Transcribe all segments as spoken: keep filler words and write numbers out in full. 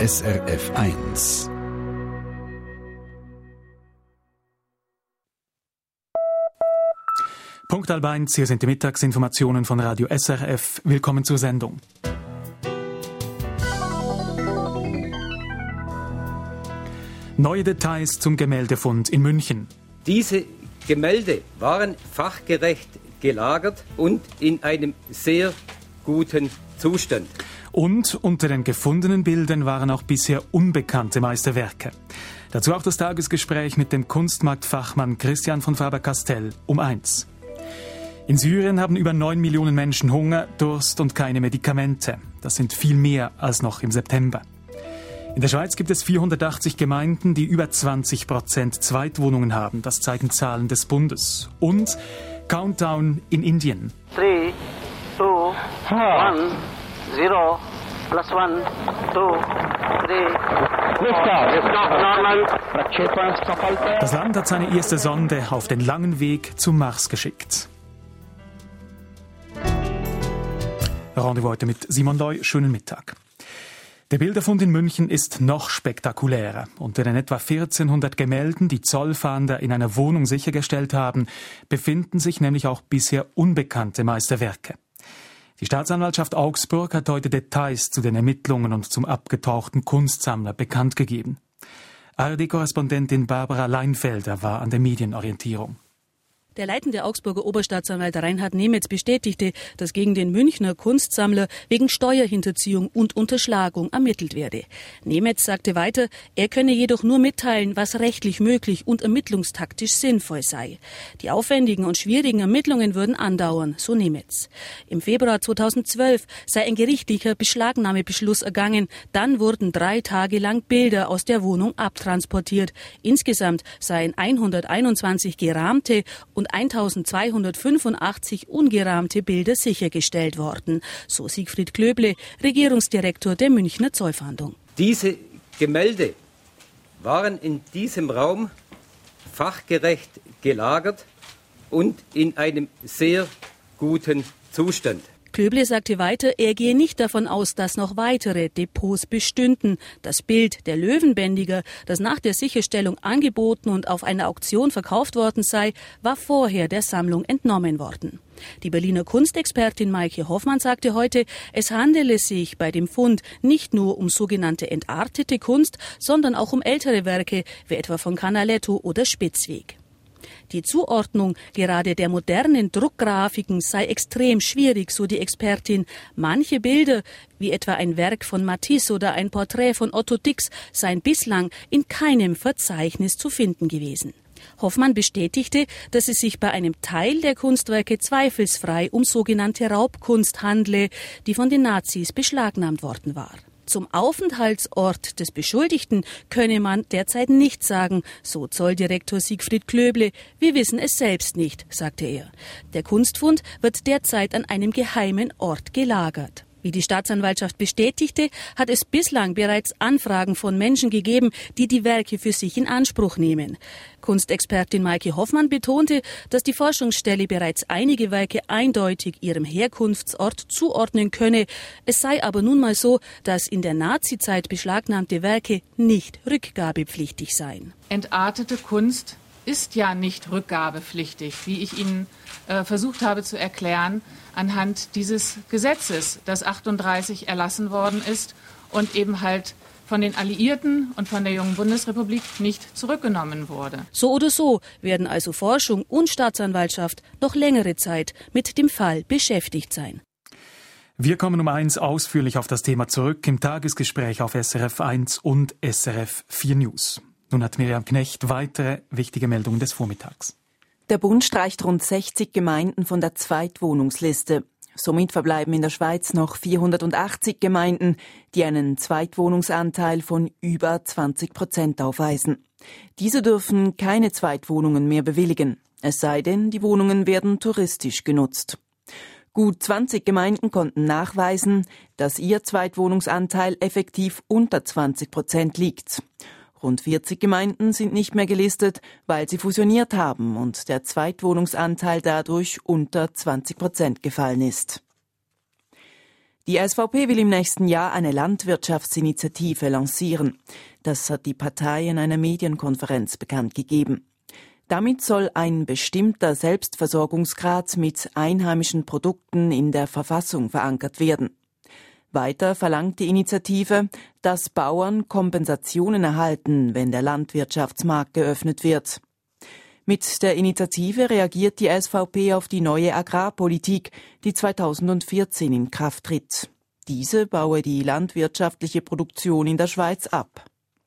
S R F eins. Punkt halb eins, hier sind die Mittagsinformationen von Radio S R F. Willkommen zur Sendung. Neue Details zum Gemäldefund in München. Diese Gemälde waren fachgerecht gelagert und in einem sehr guten Zustand. Und unter den gefundenen Bildern waren auch bisher unbekannte Meisterwerke. Dazu auch das Tagesgespräch mit dem Kunstmarktfachmann Christian von Faber-Castell um eins. In Syrien haben über neun Millionen Menschen Hunger, Durst und keine Medikamente. Das sind viel mehr als noch im September. In der Schweiz gibt es vierhundertachtzig Gemeinden, die über zwanzig Prozent Zweitwohnungen haben. Das zeigen Zahlen des Bundes. Und Countdown in Indien. Three, two, one, zero, plus one, two, three. Das Land hat seine erste Sonde auf den langen Weg zum Mars geschickt. Rendezvous heute mit Simon Loy. Schönen Mittag. Der Bilderfund in München ist noch spektakulärer. Unter den etwa vierzehnhundert Gemälden, die Zollfahnder in einer Wohnung sichergestellt haben, befinden sich nämlich auch bisher unbekannte Meisterwerke. Die Staatsanwaltschaft Augsburg hat heute Details zu den Ermittlungen und zum abgetauchten Kunstsammler bekannt gegeben. A R D-Korrespondentin Barbara Leinfelder war an der Medienorientierung. Der leitende Augsburger Oberstaatsanwalt Reinhard Nemetz bestätigte, dass gegen den Münchner Kunstsammler wegen Steuerhinterziehung und Unterschlagung ermittelt werde. Nemetz sagte weiter, er könne jedoch nur mitteilen, was rechtlich möglich und ermittlungstaktisch sinnvoll sei. Die aufwendigen und schwierigen Ermittlungen würden andauern, so Nemetz. Im Februar zweitausendzwölf sei ein gerichtlicher Beschlagnahmebeschluss ergangen. Dann wurden drei Tage lang Bilder aus der Wohnung abtransportiert. Insgesamt seien hunderteinundzwanzig gerahmte und und eintausendzweihundertfünfundachtzig ungerahmte Bilder sichergestellt worden, so Siegfried Klöble, Regierungsdirektor der Münchner Zollfahndung. Diese Gemälde waren in diesem Raum fachgerecht gelagert und in einem sehr guten Zustand. Klöble sagte weiter, er gehe nicht davon aus, dass noch weitere Depots bestünden. Das Bild der Löwenbändiger, das nach der Sicherstellung angeboten und auf einer Auktion verkauft worden sei, war vorher der Sammlung entnommen worden. Die Berliner Kunstexpertin Maike Hoffmann sagte heute, es handele sich bei dem Fund nicht nur um sogenannte entartete Kunst, sondern auch um ältere Werke, wie etwa von Canaletto oder Spitzweg. Die Zuordnung gerade der modernen Druckgrafiken sei extrem schwierig, so die Expertin. Manche Bilder, wie etwa ein Werk von Matisse oder ein Porträt von Otto Dix, seien bislang in keinem Verzeichnis zu finden gewesen. Hoffmann bestätigte, dass es sich bei einem Teil der Kunstwerke zweifelsfrei um sogenannte Raubkunst handle, die von den Nazis beschlagnahmt worden war. Zum Aufenthaltsort des Beschuldigten könne man derzeit nichts sagen, so Zolldirektor Siegfried Klöble. Wir wissen es selbst nicht, sagte er. Der Kunstfund wird derzeit an einem geheimen Ort gelagert. Wie die Staatsanwaltschaft bestätigte, hat es bislang bereits Anfragen von Menschen gegeben, die die Werke für sich in Anspruch nehmen. Kunstexpertin Maike Hoffmann betonte, dass die Forschungsstelle bereits einige Werke eindeutig ihrem Herkunftsort zuordnen könne. Es sei aber nun mal so, dass in der Nazizeit beschlagnahmte Werke nicht rückgabepflichtig seien. Entartete Kunst ist ja nicht rückgabepflichtig, wie ich Ihnen äh, versucht habe zu erklären, anhand dieses Gesetzes, das achtunddreißig erlassen worden ist und eben halt von den Alliierten und von der jungen Bundesrepublik nicht zurückgenommen wurde. So oder so werden also Forschung und Staatsanwaltschaft noch längere Zeit mit dem Fall beschäftigt sein. Wir kommen um eins ausführlich auf das Thema zurück im Tagesgespräch auf S R F eins und S R F vier News. Nun hat Miriam Knecht weitere wichtige Meldungen des Vormittags. Der Bund streicht rund sechzig Gemeinden von der Zweitwohnungsliste. Somit verbleiben in der Schweiz noch vierhundertachtzig Gemeinden, die einen Zweitwohnungsanteil von über zwanzig Prozent aufweisen. Diese dürfen keine Zweitwohnungen mehr bewilligen, es sei denn, die Wohnungen werden touristisch genutzt. Gut zwanzig Gemeinden konnten nachweisen, dass ihr Zweitwohnungsanteil effektiv unter zwanzig Prozent liegt. Rund vierzig Gemeinden sind nicht mehr gelistet, weil sie fusioniert haben und der Zweitwohnungsanteil dadurch unter zwanzig Prozent gefallen ist. Die S V P will im nächsten Jahr eine Landwirtschaftsinitiative lancieren. Das hat die Partei in einer Medienkonferenz bekannt gegeben. Damit soll ein bestimmter Selbstversorgungsgrad mit einheimischen Produkten in der Verfassung verankert werden. Weiter verlangt die Initiative, dass Bauern Kompensationen erhalten, wenn der Landwirtschaftsmarkt geöffnet wird. Mit der Initiative reagiert die S V P auf die neue Agrarpolitik, die zweitausendvierzehn in Kraft tritt. Diese baue die landwirtschaftliche Produktion in der Schweiz ab.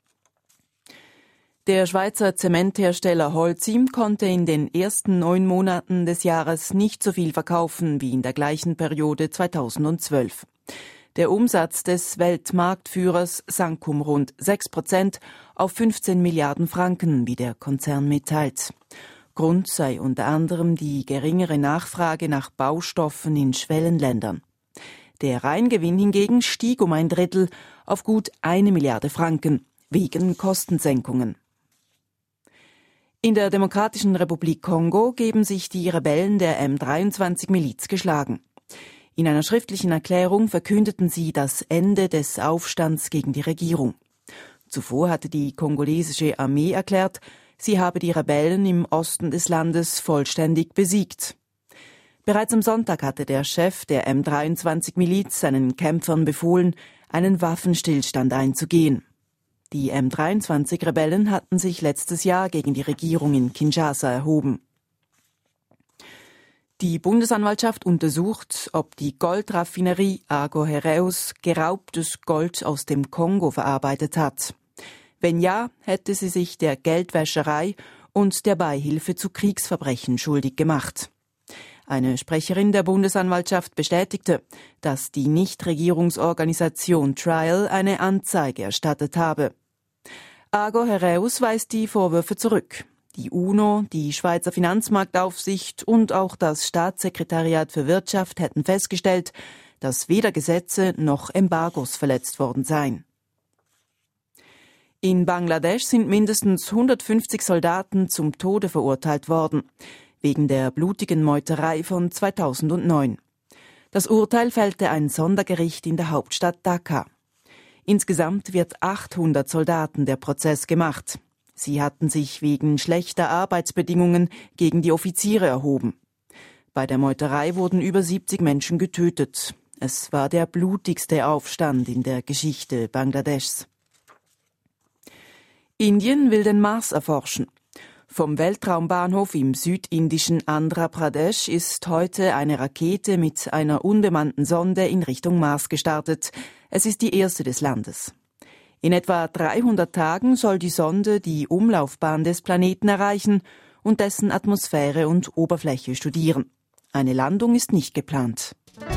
Der Schweizer Zementhersteller Holcim konnte in den ersten neun Monaten des Jahres nicht so viel verkaufen wie in der gleichen Periode zweitausendzwölf. Der Umsatz des Weltmarktführers sank um rund sechs Prozent auf fünfzehn Milliarden Franken, wie der Konzern mitteilt. Grund sei unter anderem die geringere Nachfrage nach Baustoffen in Schwellenländern. Der Reingewinn hingegen stieg um ein Drittel auf gut eine Milliarde Franken, wegen Kostensenkungen. In der Demokratischen Republik Kongo geben sich die Rebellen der M dreiundzwanzig Miliz geschlagen. In einer schriftlichen Erklärung verkündeten sie das Ende des Aufstands gegen die Regierung. Zuvor hatte die kongolesische Armee erklärt, sie habe die Rebellen im Osten des Landes vollständig besiegt. Bereits am Sonntag hatte der Chef der M dreiundzwanzig Miliz seinen Kämpfern befohlen, einen Waffenstillstand einzugehen. Die M dreiundzwanzig Rebellen hatten sich letztes Jahr gegen die Regierung in Kinshasa erhoben. Die Bundesanwaltschaft untersucht, ob die Goldraffinerie Argo Heraeus geraubtes Gold aus dem Kongo verarbeitet hat. Wenn ja, hätte sie sich der Geldwäscherei und der Beihilfe zu Kriegsverbrechen schuldig gemacht. Eine Sprecherin der Bundesanwaltschaft bestätigte, dass die Nichtregierungsorganisation Trial eine Anzeige erstattet habe. Argo Heraeus weist die Vorwürfe zurück. Die UNO, die Schweizer Finanzmarktaufsicht und auch das Staatssekretariat für Wirtschaft hätten festgestellt, dass weder Gesetze noch Embargos verletzt worden seien. In Bangladesch sind mindestens hundertfünfzig Soldaten zum Tode verurteilt worden, wegen der blutigen Meuterei von zweitausendneun. Das Urteil fällte ein Sondergericht in der Hauptstadt Dhaka. Insgesamt wird achthundert Soldaten der Prozess gemacht. Sie hatten sich wegen schlechter Arbeitsbedingungen gegen die Offiziere erhoben. Bei der Meuterei wurden über siebzig Menschen getötet. Es war der blutigste Aufstand in der Geschichte Bangladeschs. Indien will den Mars erforschen. Vom Weltraumbahnhof im südindischen Andhra Pradesh ist heute eine Rakete mit einer unbemannten Sonde in Richtung Mars gestartet. Es ist die erste des Landes. In etwa dreihundert Tagen soll die Sonde die Umlaufbahn des Planeten erreichen und dessen Atmosphäre und Oberfläche studieren. Eine Landung ist nicht geplant.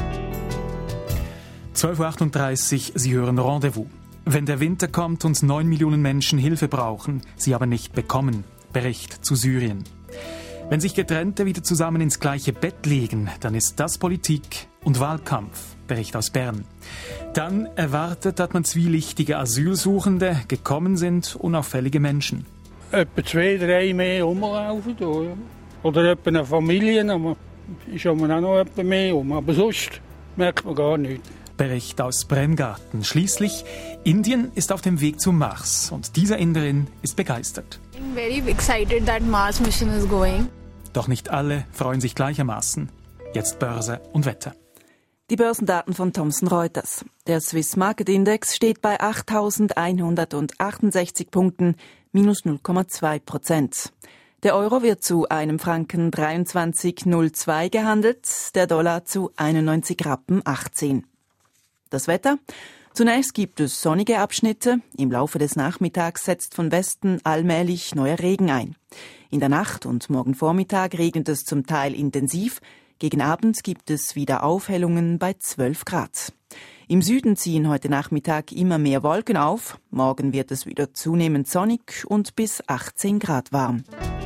zwölf Uhr achtunddreißig, Sie hören Rendezvous. Wenn der Winter kommt und neun Millionen Menschen Hilfe brauchen, sie aber nicht bekommen. Bericht zu Syrien. Wenn sich Getrennte wieder zusammen ins gleiche Bett legen, dann ist das Politik und Wahlkampf. Bericht aus Bern. Dann erwartet, dass man zwielichtige Asylsuchende, gekommen sind unauffällige Menschen. Etwa zwei, drei mehr rumlaufen. Oder, oder etwa eine Familie, aber ist auch noch etwa mehr um. Aber sonst merkt man gar nichts. Bericht aus Bremgarten. Schließlich, Indien ist auf dem Weg zum Mars und dieser Inderin ist begeistert. I'm very excited that Mars mission is going. Doch nicht alle freuen sich gleichermaßen. Jetzt Börse und Wetter. Die Börsendaten von Thomson Reuters. Der Swiss Market Index steht bei achttausendeinhundertachtundsechzig Punkten, minus null Komma zwei Prozent. Der Euro wird zu einem Franken dreiundzwanzig Komma null zwei gehandelt, der Dollar zu einundneunzig Rappen achtzehn. Das Wetter? Zunächst gibt es sonnige Abschnitte. Im Laufe des Nachmittags setzt von Westen allmählich neuer Regen ein. In der Nacht und morgen Vormittag regnet es zum Teil intensiv. Gegen Abend gibt es wieder Aufhellungen bei zwölf Grad. Im Süden ziehen heute Nachmittag immer mehr Wolken auf. Morgen wird es wieder zunehmend sonnig und bis achtzehn Grad warm.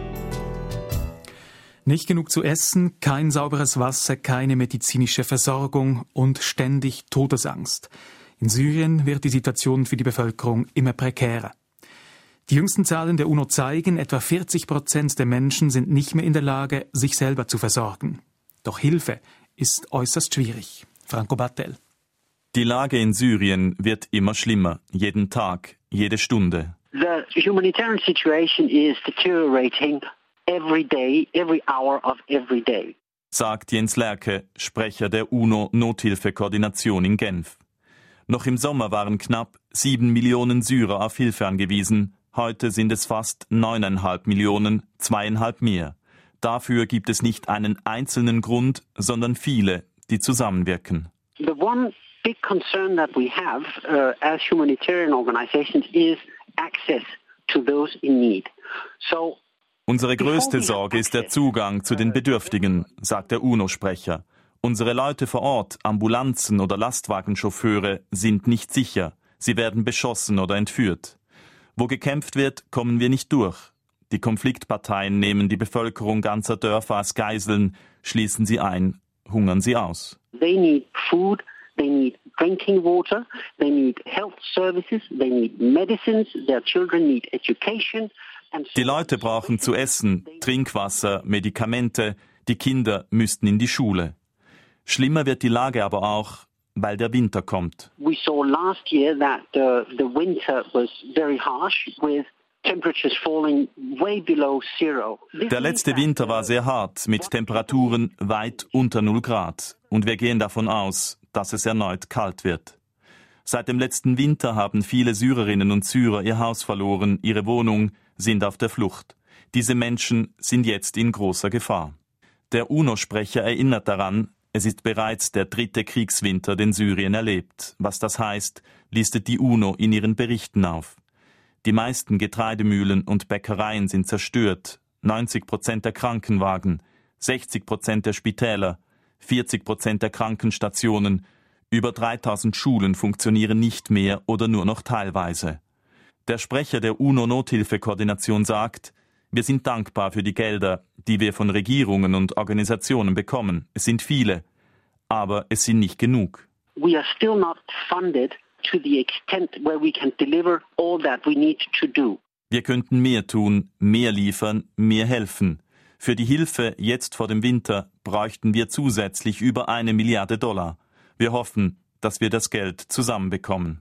Nicht genug zu essen, kein sauberes Wasser, keine medizinische Versorgung und ständig Todesangst. In Syrien wird die Situation für die Bevölkerung immer prekärer. Die jüngsten Zahlen der UNO zeigen, etwa vierzig Prozent der Menschen sind nicht mehr in der Lage, sich selber zu versorgen. Doch Hilfe ist äußerst schwierig. Franco Battel. Die Lage in Syrien wird immer schlimmer, jeden Tag, jede Stunde. The humanitarian situation is deteriorating every day, every hour of every day. Sagt Jens Lerche, Sprecher der UNO-Nothilfekoordination in Genf. Noch im Sommer waren knapp sieben Millionen Syrer auf Hilfe angewiesen. Heute sind es fast neuneinhalb Millionen, zweieinhalb mehr. Dafür gibt es nicht einen einzelnen Grund, sondern viele, die zusammenwirken. The one big concern that we have uh, as humanitarian organizations is access to those in need. So Unsere größte Sorge ist der Zugang zu den Bedürftigen, sagt der UNO-Sprecher. Unsere Leute vor Ort, Ambulanzen oder Lastwagenchauffeure, sind nicht sicher. Sie werden beschossen oder entführt. Wo gekämpft wird, kommen wir nicht durch. Die Konfliktparteien nehmen die Bevölkerung ganzer Dörfer als Geiseln, schließen sie ein, hungern sie aus. They need food, they need drinking water, they need health services, they need medicines, their children need education. Die Leute brauchen zu essen, Trinkwasser, Medikamente, die Kinder müssten in die Schule. Schlimmer wird die Lage aber auch, weil der Winter kommt. We saw last year that uh, the winter was very harsh with temperatures falling way below zero. Der letzte Winter war sehr hart, mit Temperaturen weit unter null Grad. Und wir gehen davon aus, dass es erneut kalt wird. Seit dem letzten Winter haben viele Syrerinnen und Syrer ihr Haus verloren, ihre Wohnung, sind auf der Flucht. Diese Menschen sind jetzt in großer Gefahr. Der UNO-Sprecher erinnert daran, es ist bereits der dritte Kriegswinter, den Syrien erlebt. Was das heißt, listet die UNO in ihren Berichten auf. Die meisten Getreidemühlen und Bäckereien sind zerstört, neunzig Prozent der Krankenwagen, sechzig Prozent der Spitäler, vierzig Prozent der Krankenstationen, über dreitausend Schulen funktionieren nicht mehr oder nur noch teilweise. Der Sprecher der UNO-Nothilfekoordination sagt, wir sind dankbar für die Gelder, die wir von Regierungen und Organisationen bekommen. Es sind viele, aber es sind nicht genug. We are still not funded to the extent where we can deliver all that we need to do. Wir könnten mehr tun, mehr liefern, mehr helfen. Für die Hilfe jetzt vor dem Winter bräuchten wir zusätzlich über eine Milliarde Dollar. Wir hoffen, dass wir das Geld zusammenbekommen.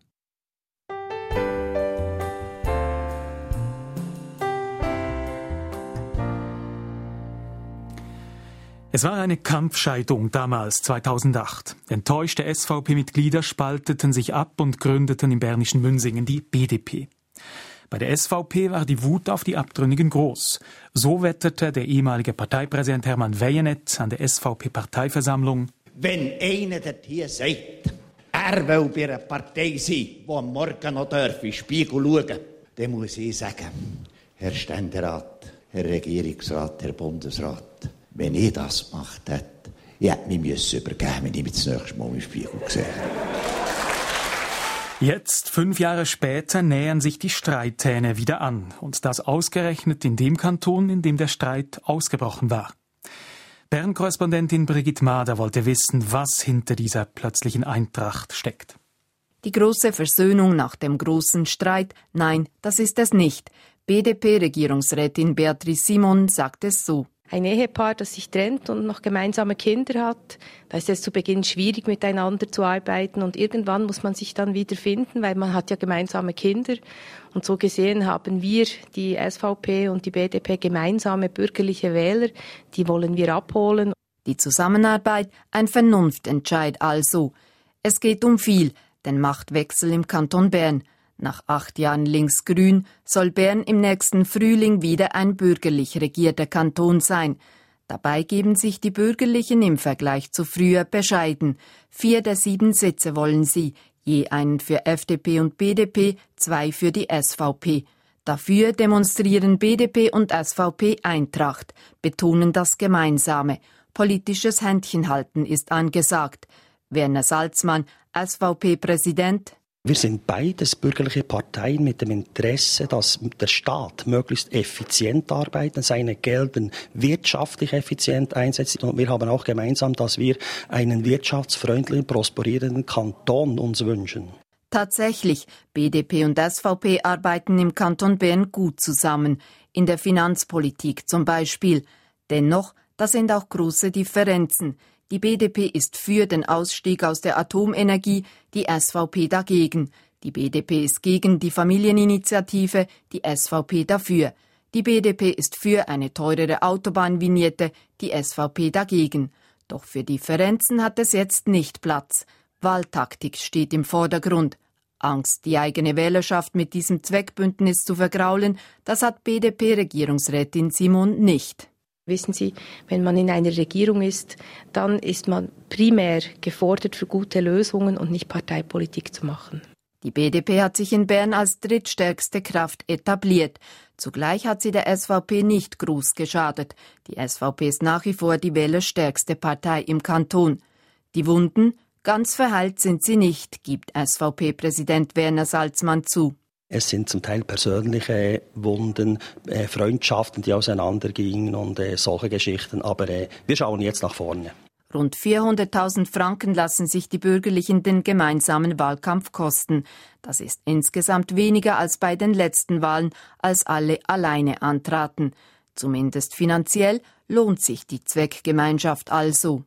Es war eine Kampfscheidung damals, zweitausendacht. Enttäuschte S V P-Mitglieder spalteten sich ab und gründeten im bernischen Münsingen die B D P. Bei der S V P war die Wut auf die Abtrünnigen groß. So wetterte der ehemalige Parteipräsident Hermann Weyenet an der S V P-Parteiversammlung: Wenn einer dort hier sagt, er will bei einer Partei sein, die am Morgen noch in den Spiegel schauen darf, dann muss ich sagen, Herr Ständerat, Herr Regierungsrat, Herr Bundesrat, wenn ich das gemacht hätte, ich hätte mich übergeben, wenn ich mich das nächste Mal im Spiegel gesehen hätte. Jetzt, fünf Jahre später, nähern sich die Streithähne wieder an. Und das ausgerechnet in dem Kanton, in dem der Streit ausgebrochen war. Bern-Korrespondentin Brigitte Mader wollte wissen, was hinter dieser plötzlichen Eintracht steckt. Die große Versöhnung nach dem großen Streit? Nein, das ist es nicht. B D P-Regierungsrätin Beatrice Simon sagt es so. Ein Ehepaar, das sich trennt und noch gemeinsame Kinder hat, da ist es zu Beginn schwierig, miteinander zu arbeiten und irgendwann muss man sich dann wieder finden, weil man hat ja gemeinsame Kinder. Und so gesehen haben wir, die S V P und die B D P, gemeinsame bürgerliche Wähler, die wollen wir abholen. Die Zusammenarbeit, ein Vernunftentscheid also. Es geht um viel, den Machtwechsel im Kanton Bern. Nach acht Jahren links-grün soll Bern im nächsten Frühling wieder ein bürgerlich regierter Kanton sein. Dabei geben sich die Bürgerlichen im Vergleich zu früher bescheiden. Vier der sieben Sitze wollen sie, je einen für F D P und B D P, zwei für die S V P. Dafür demonstrieren B D P und S V P Eintracht, betonen das Gemeinsame. Politisches Händchenhalten ist angesagt. Werner Salzmann, S V P-Präsident: Wir sind beides bürgerliche Parteien mit dem Interesse, dass der Staat möglichst effizient arbeitet, seine Gelder wirtschaftlich effizient einsetzt. Und wir haben auch gemeinsam, dass wir einen wirtschaftsfreundlichen, prosperierenden Kanton uns wünschen. Tatsächlich, B D P und S V P arbeiten im Kanton Bern gut zusammen, in der Finanzpolitik zum Beispiel. Dennoch, da sind auch große Differenzen. Die B D P ist für den Ausstieg aus der Atomenergie, die S V P dagegen. Die B D P ist gegen die Familieninitiative, die S V P dafür. Die B D P ist für eine teurere Autobahnvignette, die S V P dagegen. Doch für Differenzen hat es jetzt nicht Platz. Wahltaktik steht im Vordergrund. Angst, die eigene Wählerschaft mit diesem Zweckbündnis zu vergraulen, das hat B D P-Regierungsrätin Simon nicht. Wissen Sie, wenn man in einer Regierung ist, dann ist man primär gefordert, für gute Lösungen und nicht Parteipolitik zu machen. Die B D P hat sich in Bern als drittstärkste Kraft etabliert. Zugleich hat sie der S V P nicht groß geschadet. Die S V P ist nach wie vor die wählerstärkste Partei im Kanton. Die Wunden? Ganz verheilt sind sie nicht, gibt S V P-Präsident Werner Salzmann zu. Es sind zum Teil persönliche Wunden, äh, Freundschaften, die auseinandergingen und äh, solche Geschichten. Aber äh, wir schauen jetzt nach vorne. Rund vierhunderttausend Franken lassen sich die Bürgerlichen den gemeinsamen Wahlkampf kosten. Das ist insgesamt weniger als bei den letzten Wahlen, als alle alleine antraten. Zumindest finanziell lohnt sich die Zweckgemeinschaft also.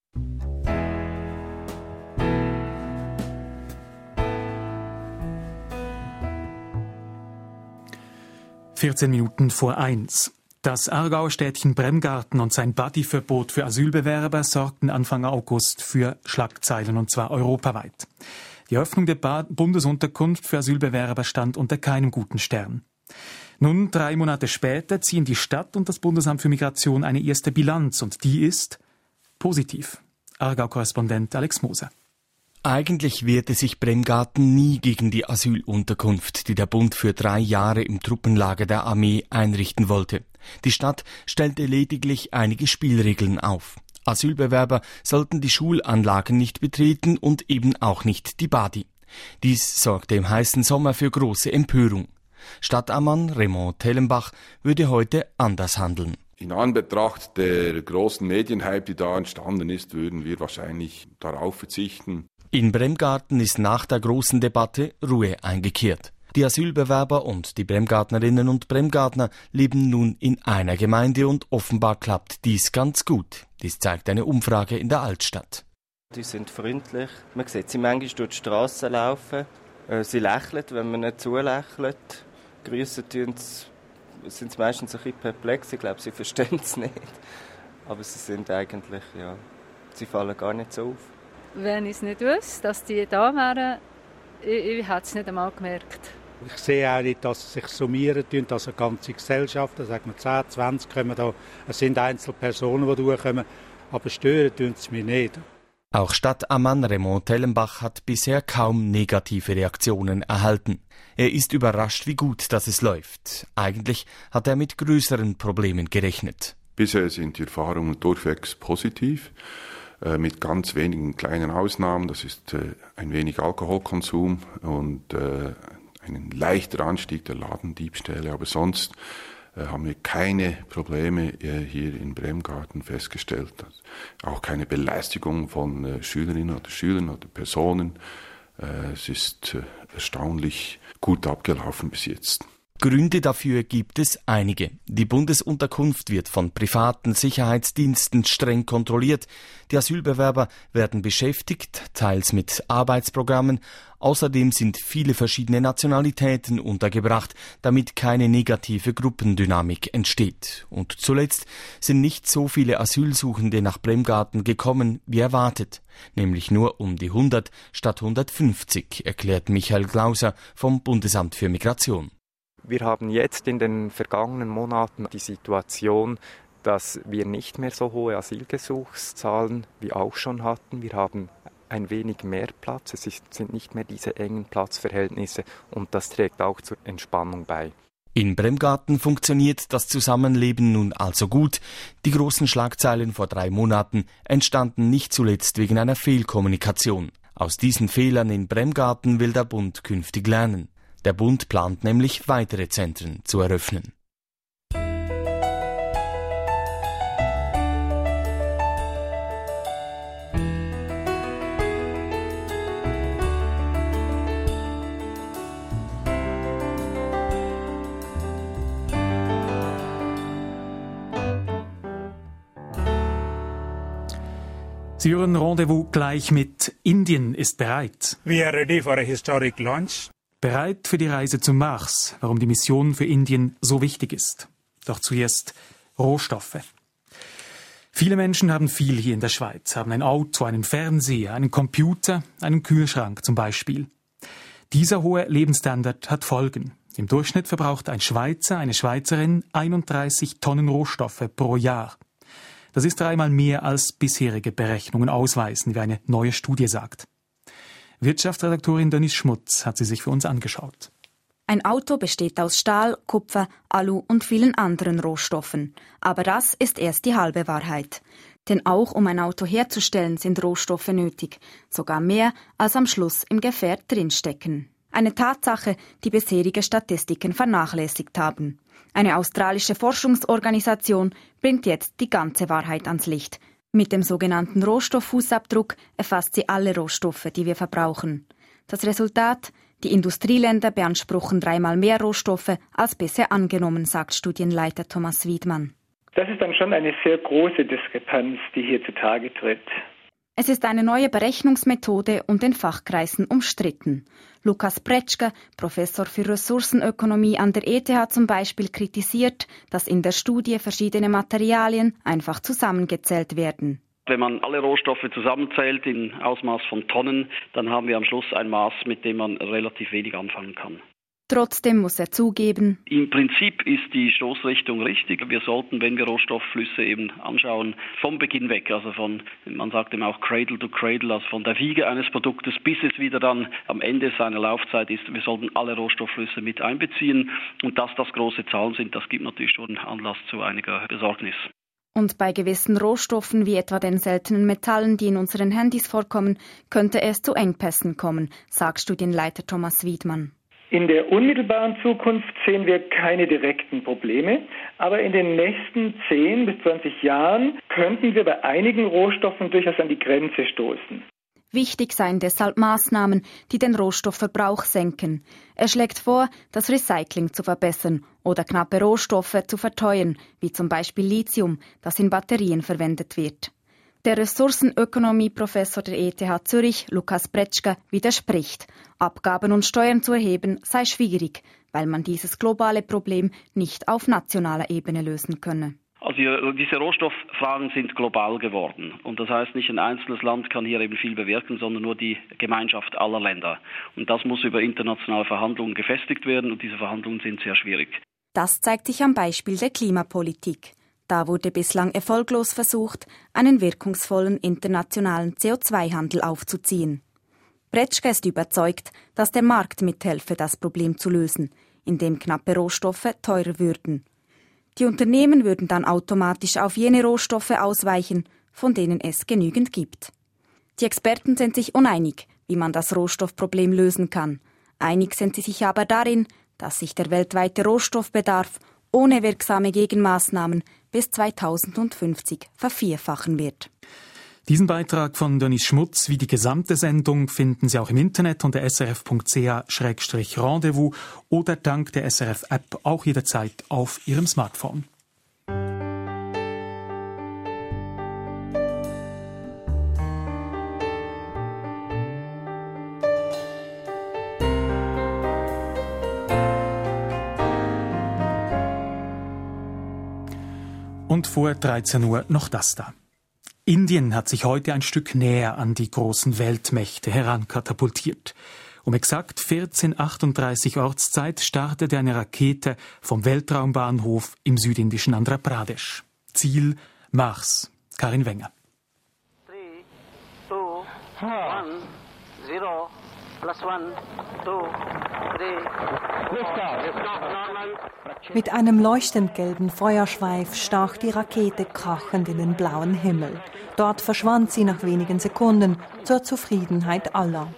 vierzehn Minuten vor eins. Das Aargauer Städtchen Bremgarten und sein Buddy-Verbot für Asylbewerber sorgten Anfang August für Schlagzeilen, und zwar europaweit. Die Öffnung der ba- Bundesunterkunft für Asylbewerber stand unter keinem guten Stern. Nun, drei Monate später, ziehen die Stadt und das Bundesamt für Migration eine erste Bilanz, und die ist positiv. Aargau-Korrespondent Alex Moser. Eigentlich wehrte sich Bremgarten nie gegen die Asylunterkunft, die der Bund für drei Jahre im Truppenlager der Armee einrichten wollte. Die Stadt stellte lediglich einige Spielregeln auf. Asylbewerber sollten die Schulanlagen nicht betreten und eben auch nicht die Badi. Dies sorgte im heißen Sommer für große Empörung. Stadtammann Raymond Tellenbach würde heute anders handeln. In Anbetracht der großen Medienhype, die da entstanden ist, würden wir wahrscheinlich darauf verzichten. In Bremgarten ist nach der großen Debatte Ruhe eingekehrt. Die Asylbewerber und die Bremgartnerinnen und Bremgartner leben nun in einer Gemeinde und offenbar klappt dies ganz gut. Dies zeigt eine Umfrage in der Altstadt. Die sind freundlich. Man sieht sie manchmal durch die Straße laufen. Sie lächeln, wenn man nicht zulächelt. Grüssen tun sie, sind sie meistens ein bisschen perplex. Ich glaube, sie verstehen es nicht. Aber sie sind eigentlich, ja, sie fallen gar nicht so auf. Wenn ich es nicht wüsste, dass die da wären, ich, ich hätte es nicht einmal gemerkt. Ich sehe auch nicht, dass sie sich summieren, also eine ganze Gesellschaft, da sagen wir zehn, zwanzig kommen da. Es sind Einzelpersonen, die durchkommen, aber stören tun sie mich nicht. Auch Stadtammann Raymond Tellenbach hat bisher kaum negative Reaktionen erhalten. Er ist überrascht, wie gut dass es läuft. Eigentlich hat er mit größeren Problemen gerechnet. Bisher sind die Erfahrungen durchwegs positiv. Mit ganz wenigen kleinen Ausnahmen. Das ist äh, ein wenig Alkoholkonsum und äh, ein leichter Anstieg der Ladendiebstähle. Aber sonst äh, haben wir keine Probleme äh, hier in Bremgarten festgestellt. Auch keine Belästigung von äh, Schülerinnen oder Schülern oder Personen. Äh, es ist äh, erstaunlich gut abgelaufen bis jetzt. Gründe dafür gibt es einige. Die Bundesunterkunft wird von privaten Sicherheitsdiensten streng kontrolliert. Die Asylbewerber werden beschäftigt, teils mit Arbeitsprogrammen. Außerdem sind viele verschiedene Nationalitäten untergebracht, damit keine negative Gruppendynamik entsteht. Und zuletzt sind nicht so viele Asylsuchende nach Bremgarten gekommen, wie erwartet. Nämlich nur um die hundert statt hundertfünfzig, erklärt Michael Glauser vom Bundesamt für Migration. Wir haben jetzt in den vergangenen Monaten die Situation, dass wir nicht mehr so hohe Asylgesuchszahlen wie auch schon hatten. Wir haben ein wenig mehr Platz, es sind nicht mehr diese engen Platzverhältnisse und das trägt auch zur Entspannung bei. In Bremgarten funktioniert das Zusammenleben nun also gut. Die großen Schlagzeilen vor drei Monaten entstanden nicht zuletzt wegen einer Fehlkommunikation. Aus diesen Fehlern in Bremgarten will der Bund künftig lernen. Der Bund plant nämlich, weitere Zentren zu eröffnen. Für ein Rendezvous gleich mit Indien ist bereit. We are ready for a historic launch. Bereit für die Reise zum Mars, warum die Mission für Indien so wichtig ist. Doch zuerst Rohstoffe. Viele Menschen haben viel hier in der Schweiz, haben ein Auto, einen Fernseher, einen Computer, einen Kühlschrank zum Beispiel. Dieser hohe Lebensstandard hat Folgen. Im Durchschnitt verbraucht ein Schweizer, eine Schweizerin einunddreißig Tonnen Rohstoffe pro Jahr. Das ist dreimal mehr als bisherige Berechnungen ausweisen, wie eine neue Studie sagt. Wirtschaftsredaktorin Denise Schmutz hat sie sich für uns angeschaut. Ein Auto besteht aus Stahl, Kupfer, Alu und vielen anderen Rohstoffen. Aber das ist erst die halbe Wahrheit. Denn auch um ein Auto herzustellen, sind Rohstoffe nötig. Sogar mehr, als am Schluss im Gefährt drinstecken. Eine Tatsache, die bisherige Statistiken vernachlässigt haben. Eine australische Forschungsorganisation bringt jetzt die ganze Wahrheit ans Licht. Mit dem sogenannten Rohstofffußabdruck erfasst sie alle Rohstoffe, die wir verbrauchen. Das Resultat? Die Industrieländer beanspruchen dreimal mehr Rohstoffe als bisher angenommen, sagt Studienleiter Thomas Wiedmann. Das ist dann schon eine sehr große Diskrepanz, die hier zutage tritt. Es ist eine neue Berechnungsmethode und in Fachkreisen umstritten. Lukas Pretschger, Professor für Ressourcenökonomie an der E T H zum Beispiel, kritisiert, dass in der Studie verschiedene Materialien einfach zusammengezählt werden. Wenn man alle Rohstoffe zusammenzählt in Ausmaß von Tonnen, dann haben wir am Schluss ein Maß, mit dem man relativ wenig anfangen kann. Trotzdem muss er zugeben, im Prinzip ist die Stoßrichtung richtig. Wir sollten, wenn wir Rohstoffflüsse eben anschauen, vom Beginn weg, also von, man sagt eben auch Cradle to Cradle, also von der Wiege eines Produktes, bis es wieder dann am Ende seiner Laufzeit ist. Wir sollten alle Rohstoffflüsse mit einbeziehen. Und dass das große Zahlen sind, das gibt natürlich schon Anlass zu einiger Besorgnis. Und bei gewissen Rohstoffen, wie etwa den seltenen Metallen, die in unseren Handys vorkommen, könnte es zu Engpässen kommen, sagt Studienleiter Thomas Wiedmann. In der unmittelbaren Zukunft sehen wir keine direkten Probleme, aber in den nächsten zehn bis zwanzig Jahren könnten wir bei einigen Rohstoffen durchaus an die Grenze stoßen. Wichtig seien deshalb Maßnahmen, die den Rohstoffverbrauch senken. Er schlägt vor, das Recycling zu verbessern oder knappe Rohstoffe zu verteuern, wie zum Beispiel Lithium, das in Batterien verwendet wird. Der Ressourcenökonomie-Professor der E T H Zürich, Lukas Pretschger, widerspricht. Abgaben und Steuern zu erheben sei schwierig, weil man dieses globale Problem nicht auf nationaler Ebene lösen könne. Also diese Rohstofffragen sind global geworden. Und das heißt, nicht ein einzelnes Land kann hier eben viel bewirken, sondern nur die Gemeinschaft aller Länder. Und das muss über internationale Verhandlungen gefestigt werden und diese Verhandlungen sind sehr schwierig. Das zeigt sich am Beispiel der Klimapolitik. Da wurde bislang erfolglos versucht, einen wirkungsvollen internationalen C O zwei Handel aufzuziehen. Pretschger ist überzeugt, dass der Markt mithelfe, das Problem zu lösen, indem knappe Rohstoffe teurer würden. Die Unternehmen würden dann automatisch auf jene Rohstoffe ausweichen, von denen es genügend gibt. Die Experten sind sich uneinig, wie man das Rohstoffproblem lösen kann. Einig sind sie sich aber darin, dass sich der weltweite Rohstoffbedarf ohne wirksame Gegenmaßnahmen bis zweitausendfünfzig vervierfachen wird. Diesen Beitrag von Denise Schmutz wie die gesamte Sendung finden Sie auch im Internet unter s r f punkt c h slash rendezvous oder dank der S R F-App auch jederzeit auf Ihrem Smartphone. Und vor dreizehn Uhr noch das da. Indien hat sich heute ein Stück näher an die großen Weltmächte herankatapultiert. Um exakt vierzehn Uhr achtunddreißig Ortszeit startete eine Rakete vom Weltraumbahnhof im südindischen Andhra Pradesh. Ziel Mars. Karin Wenger. three, two, one, zero, plus one, two, three, Mit einem leuchtend gelben Feuerschweif stach die Rakete krachend in den blauen Himmel. Dort verschwand sie nach wenigen Sekunden zur Zufriedenheit aller.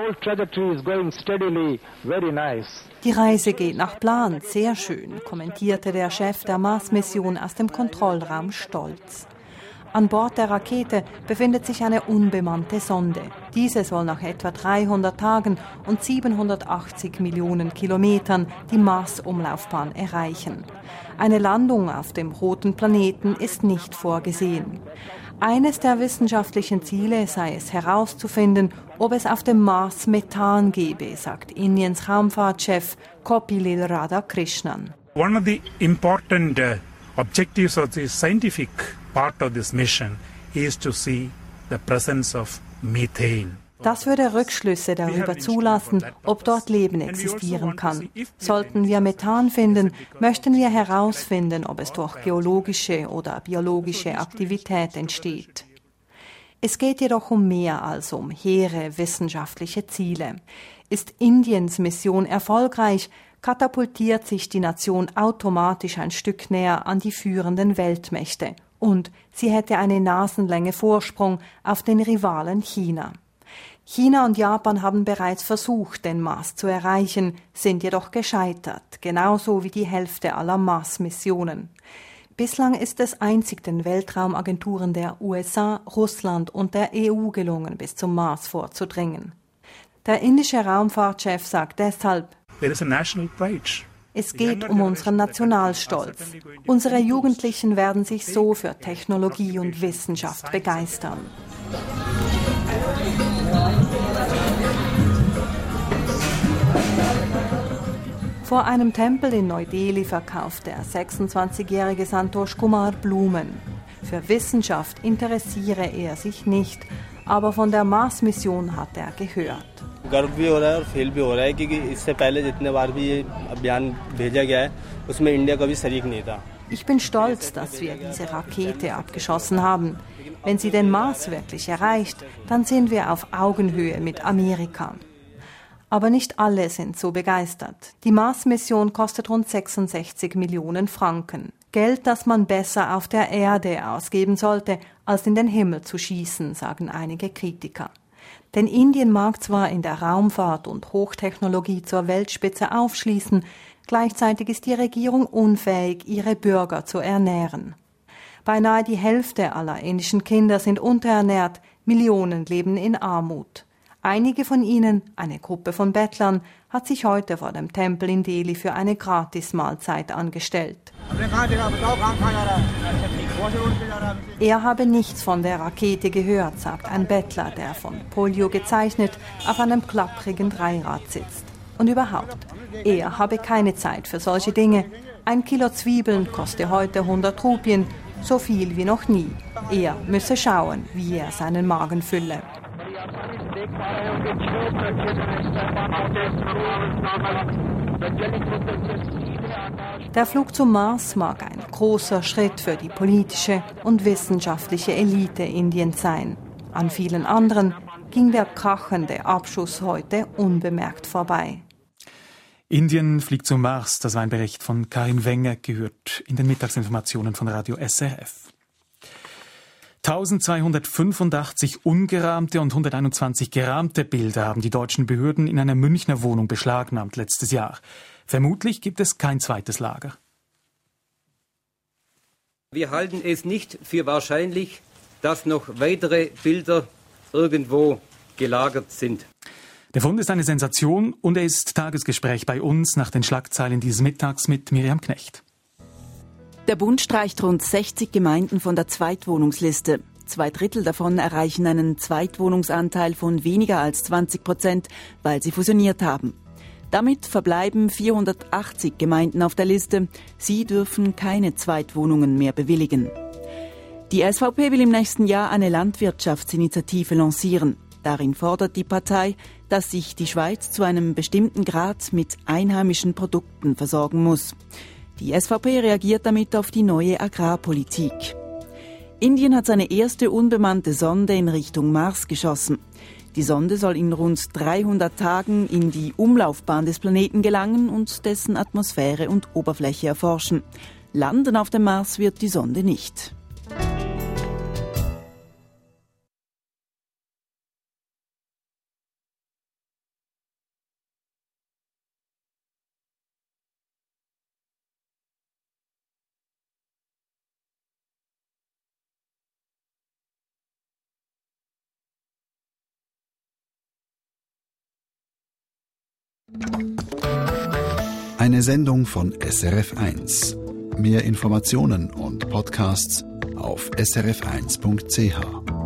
Die Reise geht nach Plan, sehr schön, kommentierte der Chef der Mars-Mission aus dem Kontrollraum stolz. An Bord der Rakete befindet sich eine unbemannte Sonde. Diese soll nach etwa dreihundert Tagen und siebenhundertachtzig Millionen Kilometern die Mars-Umlaufbahn erreichen. Eine Landung auf dem roten Planeten ist nicht vorgesehen. Eines der wissenschaftlichen Ziele sei es herauszufinden, ob es auf dem Mars Methan gebe, sagt Indiens Raumfahrtchef Kopilil Radhakrishnan. One of the important uh, objectives of the scientific part of this mission is to see the presence of methane. Das würde Rückschlüsse darüber zulassen, ob dort Leben existieren kann. Sollten wir Methan finden, möchten wir herausfinden, ob es durch geologische oder biologische Aktivität entsteht. Es geht jedoch um mehr als um hehre wissenschaftliche Ziele. Ist Indiens Mission erfolgreich, katapultiert sich die Nation automatisch ein Stück näher an die führenden Weltmächte. Und sie hätte eine Nasenlänge Vorsprung auf den Rivalen China. China und Japan haben bereits versucht, den Mars zu erreichen, sind jedoch gescheitert, genauso wie die Hälfte aller Mars-Missionen. Bislang ist es einzig den Weltraumagenturen der U S A, Russland und der E U gelungen, bis zum Mars vorzudringen. Der indische Raumfahrtchef sagt deshalb: There is a national pride. Es geht um unseren Nationalstolz. Unsere Jugendlichen werden sich so für Technologie und Wissenschaft begeistern. Vor einem Tempel in Neu-Delhi verkauft der sechsundzwanzigjährige Santosh Kumar Blumen. Für Wissenschaft interessiere er sich nicht, aber von der Mars-Mission hat er gehört. Ich bin stolz, dass wir diese Rakete abgeschossen haben. Wenn sie den Mars wirklich erreicht, dann sind wir auf Augenhöhe mit Amerika. Aber nicht alle sind so begeistert. Die Mars-Mission kostet rund sechsundsechzig Millionen Franken. Geld, das man besser auf der Erde ausgeben sollte, als in den Himmel zu schießen, sagen einige Kritiker. Denn Indien mag zwar in der Raumfahrt und Hochtechnologie zur Weltspitze aufschließen, gleichzeitig ist die Regierung unfähig, ihre Bürger zu ernähren. Beinahe die Hälfte aller indischen Kinder sind unterernährt, Millionen leben in Armut. Einige von ihnen, eine Gruppe von Bettlern, hat sich heute vor dem Tempel in Delhi für eine Gratismahlzeit angestellt. Er habe nichts von der Rakete gehört, sagt ein Bettler, der von Polio gezeichnet auf einem klapprigen Dreirad sitzt. Und überhaupt, er habe keine Zeit für solche Dinge. Ein Kilo Zwiebeln koste heute hundert Rupien, so viel wie noch nie. Er müsse schauen, wie er seinen Magen fülle. Der Flug zum Mars mag ein großer Schritt für die politische und wissenschaftliche Elite Indiens sein. An vielen anderen ging der krachende Abschuss heute unbemerkt vorbei. Indien fliegt zum Mars, das war ein Bericht von Karin Wenger, gehört in den Mittagsinformationen von Radio S R F. eintausendzweihundertfünfundachtzig ungerahmte und hunderteinundzwanzig gerahmte Bilder haben die deutschen Behörden in einer Münchner Wohnung beschlagnahmt letztes Jahr. Vermutlich gibt es kein zweites Lager. Wir halten es nicht für wahrscheinlich, dass noch weitere Bilder irgendwo gelagert sind. Der Fund ist eine Sensation und er ist Tagesgespräch bei uns nach den Schlagzeilen dieses Mittags mit Miriam Knecht. Der Bund streicht rund sechzig Gemeinden von der Zweitwohnungsliste. Zwei Drittel davon erreichen einen Zweitwohnungsanteil von weniger als zwanzig Prozent, weil sie fusioniert haben. Damit verbleiben vierhundertachtzig Gemeinden auf der Liste. Sie dürfen keine Zweitwohnungen mehr bewilligen. Die S V P will im nächsten Jahr eine Landwirtschaftsinitiative lancieren. Darin fordert die Partei, dass sich die Schweiz zu einem bestimmten Grad mit einheimischen Produkten versorgen muss. Die S V P reagiert damit auf die neue Agrarpolitik. Indien hat seine erste unbemannte Sonde in Richtung Mars geschossen. Die Sonde soll in rund dreihundert Tagen in die Umlaufbahn des Planeten gelangen und dessen Atmosphäre und Oberfläche erforschen. Landen auf dem Mars wird die Sonde nicht. Eine Sendung von S R F eins. Mehr Informationen und Podcasts auf s r f eins punkt c h.